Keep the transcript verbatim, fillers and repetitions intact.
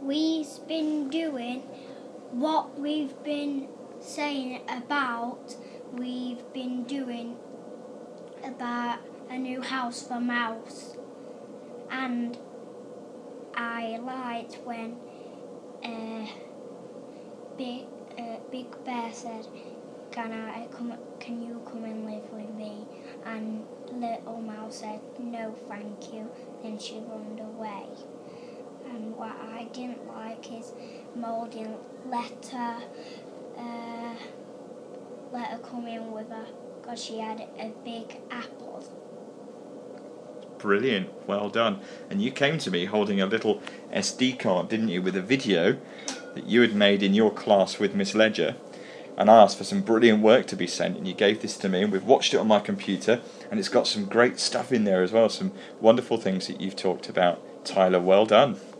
we've been doing what we've been saying about. We've been doing about a new house for Mouse, and I liked when uh, Big uh, Big Bear said, "Can I come? Can you come and live with me?" And Little Mouse said, "No, thank you." Then she run away. And what I didn't like is Mole didn't let her uh, let her come in with her because she had a big apple. Brilliant, well done. And you came to me holding a little S D card, didn't you, with a video that you had made in your class with Miss Ledger, and I asked for some brilliant work to be sent, and you gave this to me, and we've watched it on my computer, and it's got some great stuff in there as well, some wonderful things that you've talked about. Tyler, well done.